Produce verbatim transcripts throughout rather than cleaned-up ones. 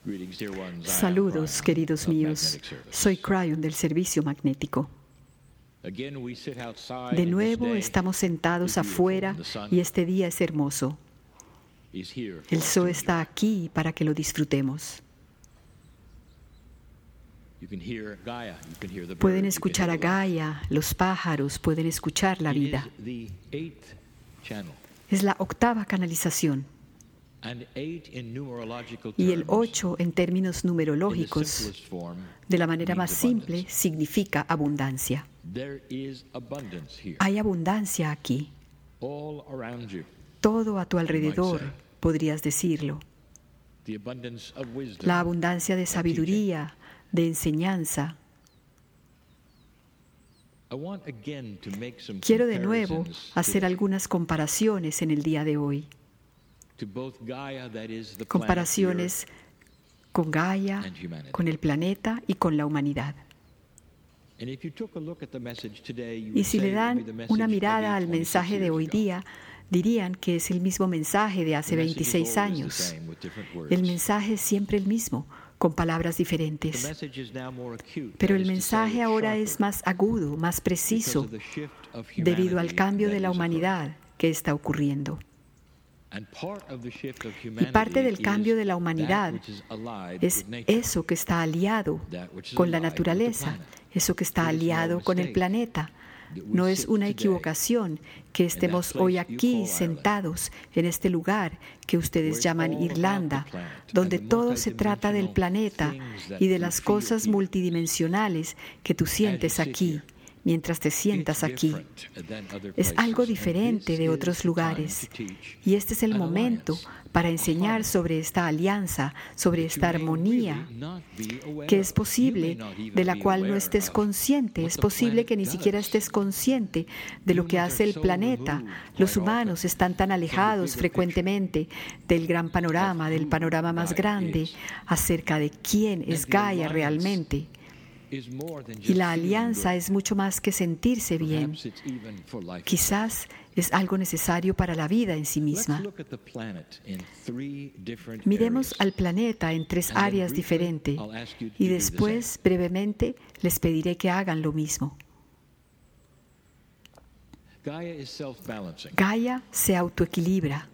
Saludos, queridos míos. Soy Cryon del Servicio Magnético. De nuevo estamos sentados afuera y este día es hermoso. El sol está aquí para que lo disfrutemos. Pueden escuchar a Gaia, los pájaros, pueden escuchar la vida. Es la octava canalización. Y el ocho, en términos numerológicos, de la manera más simple, significa abundancia. Hay abundancia aquí. Todo a tu alrededor, podrías decirlo. La abundancia de sabiduría, de enseñanza. Quiero de nuevo hacer algunas comparaciones en el día de hoy. Comparaciones con Gaia, con el planeta y con la humanidad. Y si le dan una mirada al mensaje de hoy día, dirían que es el mismo mensaje de hace veintiséis años. El mensaje es siempre el mismo, con palabras diferentes. Pero el mensaje ahora es más agudo, más preciso, debido al cambio de la humanidad que está ocurriendo. Y parte del cambio de la humanidad es eso que está aliado con la naturaleza, eso que está aliado con el planeta. No es una equivocación que estemos hoy aquí sentados en este lugar que ustedes llaman Irlanda, donde todo se trata del planeta y de las cosas multidimensionales que tú sientes aquí. Mientras te sientas aquí. Es algo diferente de otros lugares. Y este es el momento para enseñar sobre esta alianza, sobre esta armonía, que es posible, de la cual no estés consciente. Es posible que ni siquiera estés consciente de lo que hace el planeta. Los humanos están tan alejados frecuentemente del gran panorama, del panorama más grande, acerca de quién es Gaia realmente. Y la alianza es mucho más que sentirse bien. Quizás es algo necesario para la vida en sí misma. Miremos al planeta en tres áreas diferentes y después, brevemente, les pediré que hagan lo mismo. Gaia se autoequilibra.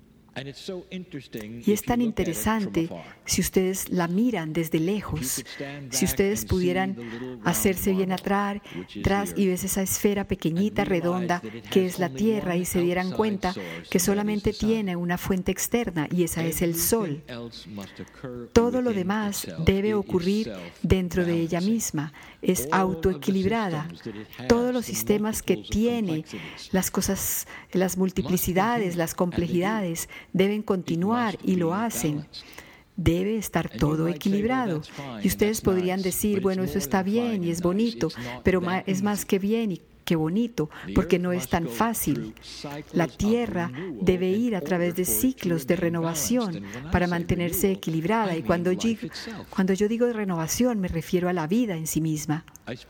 Y es tan interesante si ustedes la miran desde lejos, si ustedes pudieran hacerse bien atrás, atrás y ves esa esfera pequeñita, redonda, que es la Tierra, y se dieran cuenta que solamente tiene una fuente externa, y esa es el Sol. Todo lo demás debe ocurrir dentro de ella misma. Es autoequilibrada. Todos los sistemas que tiene, las cosas, las multiplicidades, las complejidades, deben continuar y lo hacen. Debe estar todo equilibrado. Y ustedes podrían decir, bueno, eso está bien y es bonito, pero es más que bien y que bonito, porque no es tan fácil. La Tierra debe ir a través de ciclos de renovación para mantenerse equilibrada. Y cuando yo, cuando yo digo renovación, me refiero a la vida en sí misma.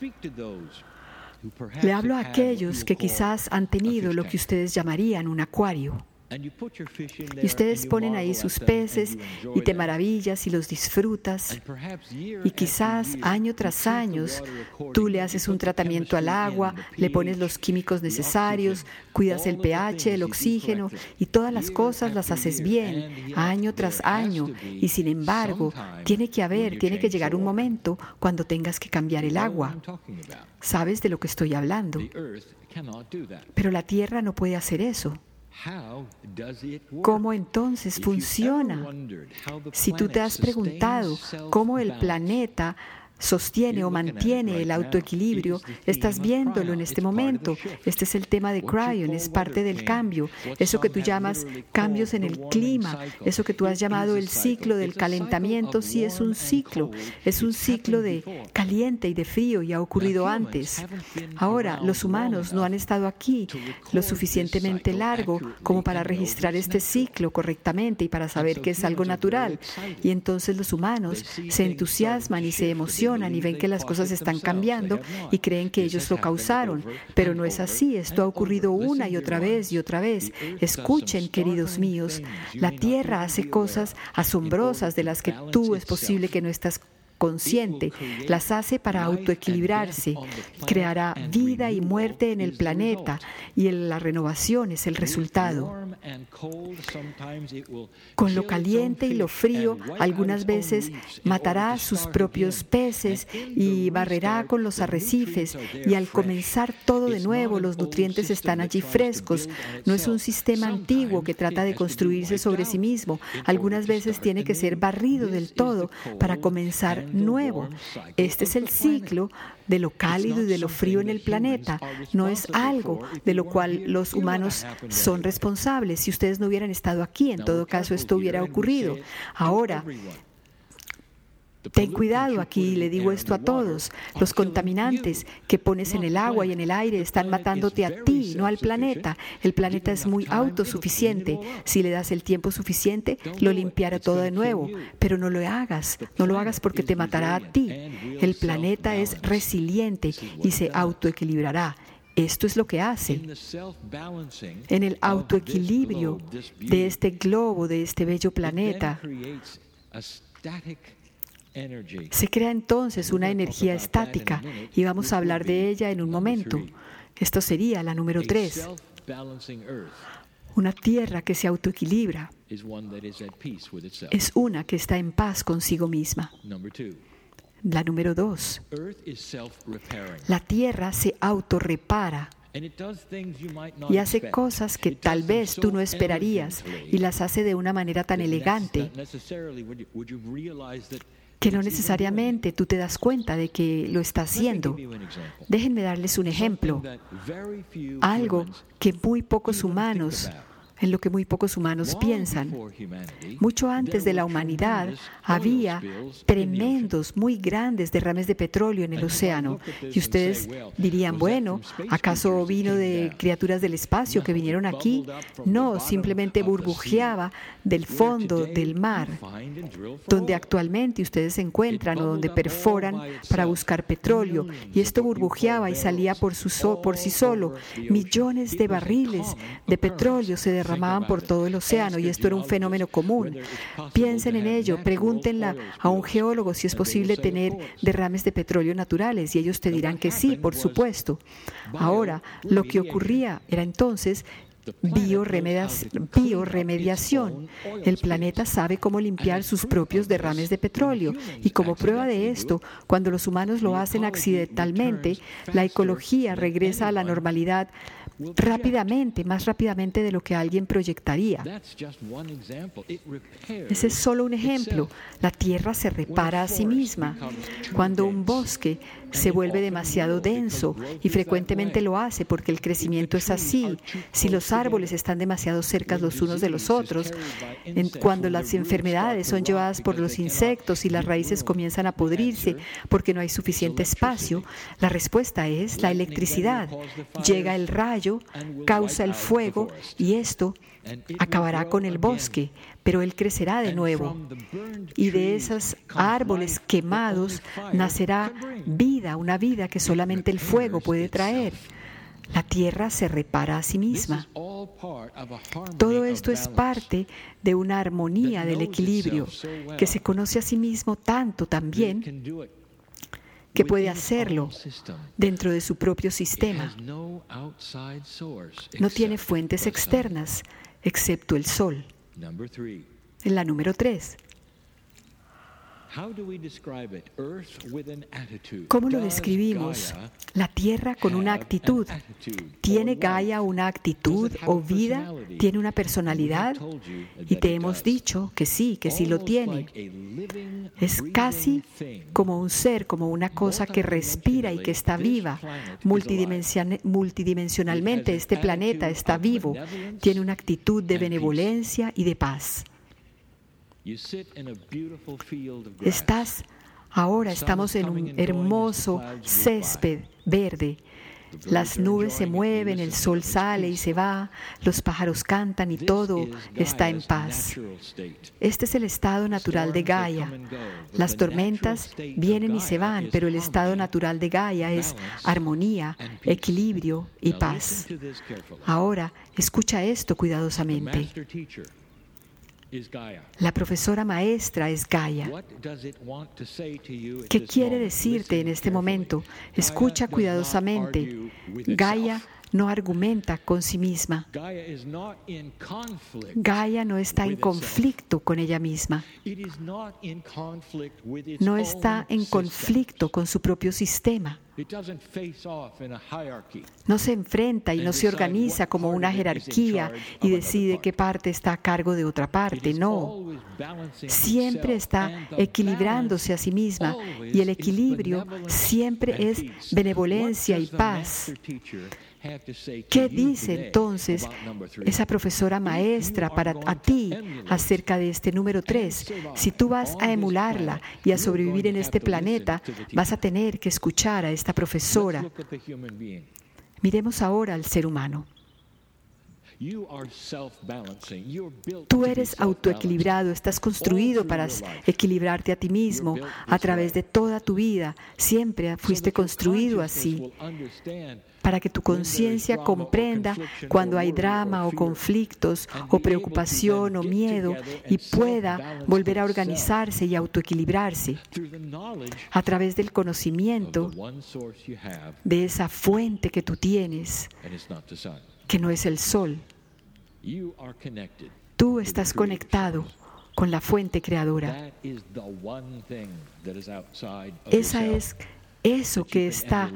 Le hablo a aquellos que quizás han tenido lo que ustedes llamarían un acuario. Y ustedes ponen ahí sus peces y te maravillas y los disfrutas. Y quizás año tras año tú le haces un tratamiento al agua, le pones los químicos necesarios, cuidas el pH, el oxígeno y todas las cosas las haces bien, año tras año. Y sin embargo, tiene que haber, tiene que llegar un momento cuando tengas que cambiar el agua. ¿Sabes de lo que estoy hablando? Pero la Tierra no puede hacer eso. ¿Cómo entonces funciona? Si tú te has preguntado cómo el planeta sostiene o mantiene el autoequilibrio, estás viéndolo en este momento. Este es el tema de Cryon, es parte del cambio. Eso que tú llamas cambios en el clima, eso que tú has llamado el ciclo del calentamiento, sí es un ciclo, es un ciclo de caliente y de frío y ha ocurrido antes. Ahora, los humanos no han estado aquí lo suficientemente largo como para registrar este ciclo correctamente y para saber que es algo natural. Y entonces los humanos se entusiasman y se emocionan emocionan y ven que las cosas están cambiando y creen que ellos lo causaron, pero no es así. Esto ha ocurrido una y otra vez y otra vez. Escuchen, queridos míos, la Tierra hace cosas asombrosas de las que tú es posible que no estás consciente, las hace para autoequilibrarse, creará vida y muerte en el planeta y la renovación es el resultado. Con lo caliente y lo frío, algunas veces matará a sus propios peces y barrerá con los arrecifes, y al comenzar todo de nuevo, los nutrientes están allí frescos. No es un sistema antiguo que trata de construirse sobre sí mismo. Algunas veces tiene que ser barrido del todo para comenzar nuevo. Este es el ciclo de lo cálido y de lo frío en el planeta. No es algo de lo cual los humanos son responsables. Si ustedes no hubieran estado aquí, en todo caso esto hubiera ocurrido. Ahora, ten cuidado aquí, le digo esto a todos. Los contaminantes que pones en el agua y en el aire están matándote a ti, no al planeta. El planeta es muy autosuficiente. Si le das el tiempo suficiente, lo limpiará todo de nuevo. Pero no lo hagas. No lo hagas porque te matará a ti. El planeta es resiliente y se autoequilibrará. Esto es lo que hace. En el autoequilibrio de este globo, de este bello planeta, se crea entonces una energía estática y vamos a hablar de ella en un momento. Esto sería la número tres. Una tierra que se autoequilibra es una que está en paz consigo misma. La número dos. La tierra se autorrepara y hace cosas que tal vez tú no esperarías y las hace de una manera tan elegante que no necesariamente tú te das cuenta de que lo está haciendo. Déjenme darles un ejemplo. Algo que muy pocos humanos, en lo que muy pocos humanos piensan. Mucho antes de la humanidad había tremendos, muy grandes derrames de petróleo en el océano. Y ustedes dirían, bueno, ¿acaso vino de criaturas del espacio que vinieron aquí? No, simplemente burbujeaba del fondo del mar, donde actualmente ustedes se encuentran o donde perforan para buscar petróleo. Y esto burbujeaba y salía por, su so- por sí solo. Millones de barriles de petróleo se derramaban derramaban por todo el océano y esto era un fenómeno común. Piensen en ello, pregúntenle a un geólogo si es posible tener derrames de petróleo naturales y ellos te dirán que sí, por supuesto. Ahora, lo que ocurría era entonces bioremediación. El planeta sabe cómo limpiar sus propios derrames de petróleo y como prueba de esto, cuando los humanos lo hacen accidentalmente, la ecología regresa a la normalidad rápidamente, más rápidamente de lo que alguien proyectaría. Ese es solo un ejemplo. La tierra se repara a sí misma. Cuando un bosque se vuelve demasiado denso, y frecuentemente lo hace porque el crecimiento es así, si los árboles están demasiado cerca los unos de los otros, en, cuando las enfermedades son llevadas por los insectos y las raíces comienzan a podrirse porque no hay suficiente espacio, la respuesta es la electricidad. Llega el rayo, causa el fuego y esto acabará con el bosque, pero él crecerá de nuevo. Y de esos árboles quemados nacerá vida, una vida que solamente el fuego puede traer. La tierra se repara a sí misma. Todo esto es parte de una armonía del equilibrio que se conoce a sí mismo tanto también que puede hacerlo dentro de su propio sistema. No tiene fuentes externas excepto el sol. En la número tres. ¿Cómo lo describimos? La tierra con una actitud. ¿Tiene Gaia una actitud o vida? ¿Tiene una personalidad? Y te hemos dicho que sí, que sí lo tiene. Es casi como un ser, como una cosa que respira y que está viva. Multidimension- multidimensionalmente este planeta está vivo. Tiene una actitud de benevolencia y de paz. Estás, ahora estamos en un hermoso césped verde. Las nubes se mueven, el sol sale y se va, los pájaros cantan y todo está en paz. Este es el estado natural de Gaia. Las tormentas vienen y se van, pero el estado natural de Gaia es armonía, equilibrio y paz. Ahora, escucha esto cuidadosamente. La profesora maestra es Gaia. ¿Qué quiere decirte en este momento? Escucha cuidadosamente. Gaia no argumenta con sí misma. Gaia no está en conflicto con ella misma. No está en conflicto con su propio sistema. No se enfrenta y no se organiza como una jerarquía y decide qué parte está a cargo de otra parte. No. Siempre está equilibrándose a sí misma y el equilibrio siempre es benevolencia y paz. ¿Qué dice entonces esa profesora maestra para a ti acerca de este número tres? Si tú vas a emularla y a sobrevivir en este planeta, vas a tener que escuchar a esta profesora. Miremos ahora al ser humano. Tú eres autoequilibrado, estás construido para equilibrarte a ti mismo a través de toda tu vida. Siempre fuiste construido así, para que tu conciencia comprenda cuando hay drama o conflictos o preocupación o miedo y pueda volver a organizarse y autoequilibrarse a través del conocimiento de esa fuente que tú tienes, que no es el sol. Tú estás conectado con la fuente creadora. Esa es eso que está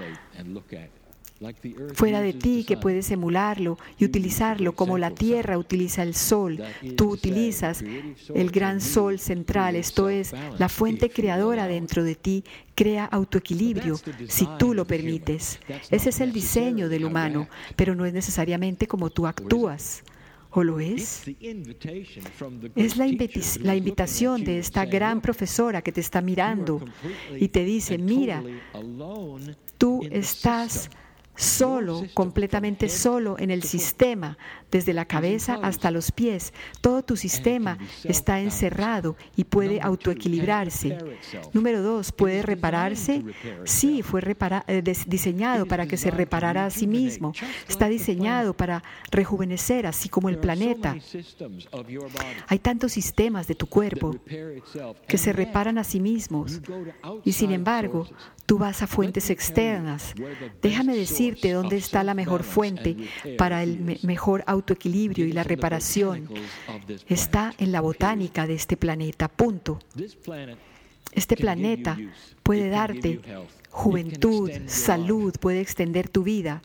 fuera de ti, que puedes emularlo y utilizarlo como la Tierra utiliza el Sol. Tú utilizas el gran Sol central, esto es, la fuente creadora dentro de ti crea autoequilibrio si tú lo permites. Ese es el diseño del humano, pero no es necesariamente como tú actúas. ¿O lo es? Es la, inviti- la invitación de esta gran profesora que te está mirando y te dice, mira, tú estás solo, completamente solo en el sistema, desde la cabeza hasta los pies. Todo tu sistema está encerrado y puede autoequilibrarse. Número dos, ¿puede repararse? Sí, fue repara- eh, diseñado para que se reparara a sí mismo. Está diseñado para rejuvenecer, así como el planeta. Hay tantos sistemas de tu cuerpo que se reparan a sí mismos. Y sin embargo, tú vas a fuentes externas. Déjame decirte dónde está la mejor fuente para el me- mejor autoequilibrio y la reparación. Está en la botánica de este planeta, punto. Este planeta puede darte juventud, salud, puede extender tu vida.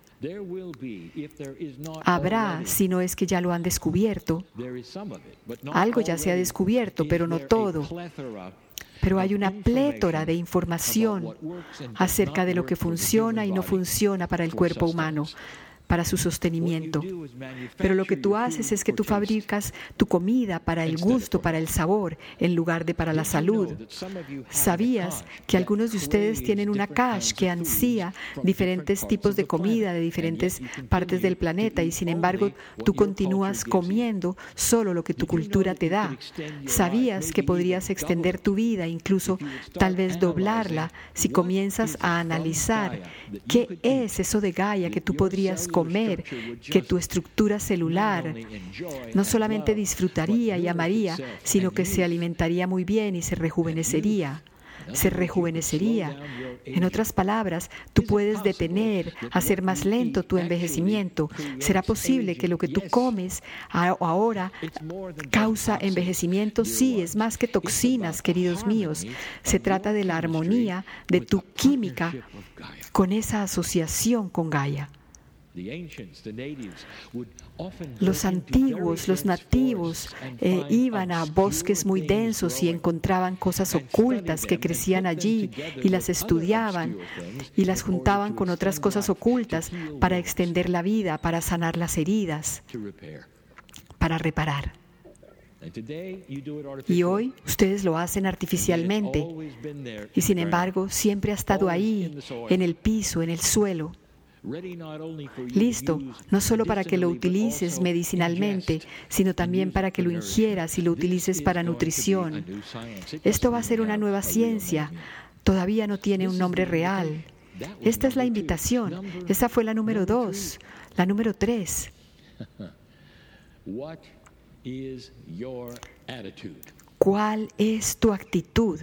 Habrá, si no es que ya lo han descubierto. Algo ya se ha descubierto, pero no todo. Pero hay una plétora de información acerca de lo que funciona y no funciona para el cuerpo humano, para su sostenimiento. Pero lo que tú haces es que tú fabricas tu comida para el gusto, para el sabor, en lugar de para la salud. ¿Sabías que algunos de ustedes tienen una cache que ansía diferentes tipos de comida de diferentes partes del planeta y sin embargo tú continúas comiendo solo lo que tu cultura te da? ¿Sabías que podrías extender tu vida, incluso tal vez doblarla, si comienzas a analizar qué es eso de Gaia que tú podrías comer, que tu estructura celular no solamente disfrutaría y amaría, sino que se alimentaría muy bien y se rejuvenecería? Se rejuvenecería. En otras palabras, tú puedes detener, hacer más lento tu envejecimiento. ¿Será posible que lo que tú comes ahora causa envejecimiento? Sí, es más que toxinas, queridos míos. Se trata de la armonía de tu química con esa asociación con Gaia. Los antiguos, los nativos, eh, iban a bosques muy densos y encontraban cosas ocultas que crecían allí y las estudiaban y las juntaban con otras cosas ocultas para extender la vida, para sanar las heridas, para reparar. Y hoy ustedes lo hacen artificialmente y sin embargo siempre ha estado ahí, en el piso, en el suelo. listo no solo para que lo utilices medicinalmente, sino también para que lo ingieras y lo utilices para nutrición. Esto va a ser una nueva ciencia. Todavía no tiene un nombre real. Esta es la invitación. Esa fue la número dos. La número tres. ¿Cuál es tu actitud?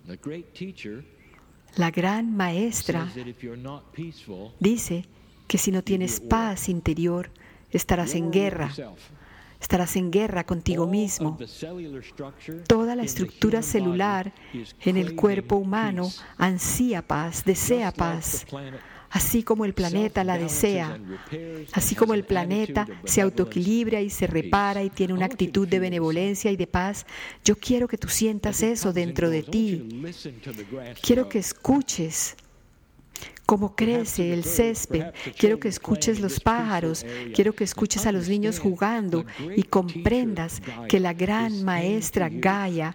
La gran maestra dice que si no tienes paz interior, estarás en guerra. Estarás en guerra contigo mismo. Toda la estructura celular en el cuerpo humano ansía paz, desea paz, así como el planeta la desea, así como el planeta se autoequilibra y se repara y tiene una actitud de benevolencia y de paz. Yo quiero que tú sientas eso dentro de ti. Quiero que escuches cómo crece el césped. Quiero que escuches los pájaros. Quiero que escuches a los niños jugando y comprendas que la gran maestra Gaia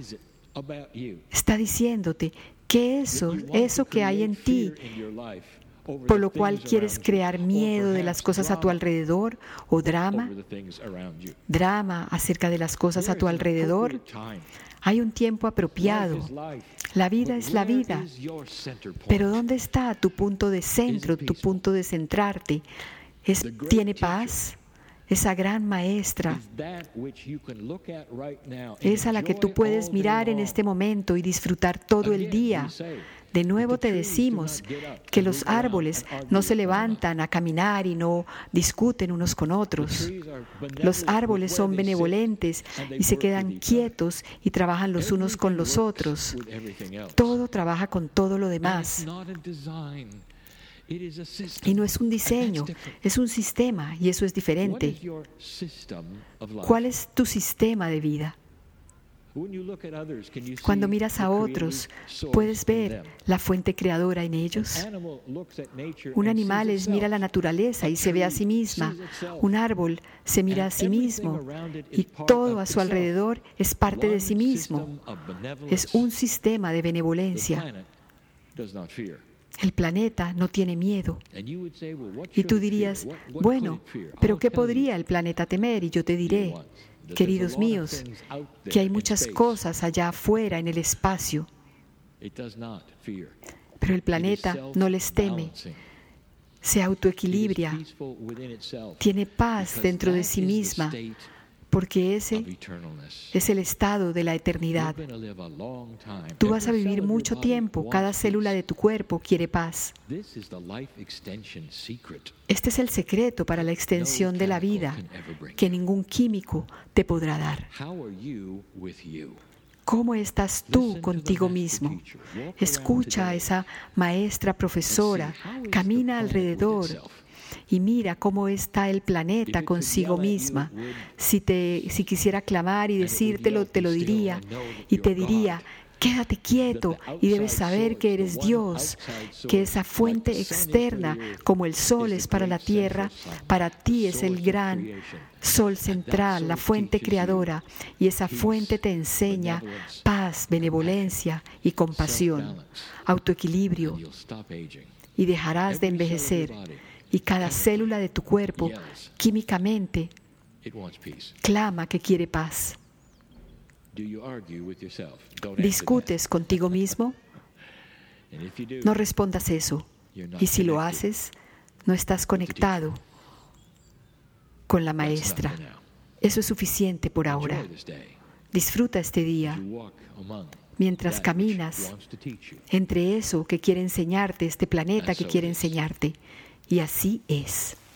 está diciéndote que eso, eso que hay en ti, por lo cual quieres crear miedo de las cosas a tu alrededor, o drama, drama acerca de las cosas a tu alrededor. Hay un tiempo apropiado. La vida es la vida. Pero ¿dónde está tu punto de centro, tu punto de centrarte? ¿Es, ¿Tiene paz? Esa gran maestra es a la que tú puedes mirar en este momento y disfrutar todo el día. De nuevo te decimos que los árboles no se levantan a caminar y no discuten unos con otros. Los árboles son benevolentes y se quedan quietos y trabajan los unos con los otros. Todo trabaja con todo lo demás. Y no es un diseño, es un sistema, y eso es diferente. ¿Cuál es tu sistema de vida? Cuando miras a otros, ¿puedes ver la fuente creadora en ellos? Un animal es, mira la naturaleza y se ve a sí misma. Un árbol se mira a sí mismo y todo a su alrededor es parte de sí mismo. Es un sistema de benevolencia. El planeta no tiene miedo. Y tú dirías, bueno, ¿pero qué podría el planeta temer? Y yo te diré, queridos míos, que hay muchas cosas allá afuera en el espacio. Pero el planeta no les teme. Se autoequilibra. Tiene paz dentro de sí misma. Porque ese es el estado de la eternidad. Tú vas a vivir mucho tiempo. Cada célula de tu cuerpo quiere paz. Este es el secreto para la extensión de la vida que ningún químico te podrá dar. ¿Cómo estás tú contigo mismo? Escucha a esa maestra profesora. Camina alrededor. Y mira cómo está el planeta consigo misma. Si, te, si quisiera clamar y decírtelo, te lo diría. Y te diría, quédate quieto y debes saber que eres Dios, que esa fuente externa, como el sol es para la tierra, para ti es el gran sol central, la fuente creadora. Y esa fuente te enseña paz, benevolencia y compasión, autoequilibrio. Y dejarás de envejecer. Y cada célula de tu cuerpo, químicamente, clama que quiere paz. ¿Discutes contigo mismo? No respondas eso. Y si lo haces, no estás conectado con la maestra. Eso es suficiente por ahora. Disfruta este día mientras caminas entre eso que quiere enseñarte, este planeta que quiere enseñarte. Y así es.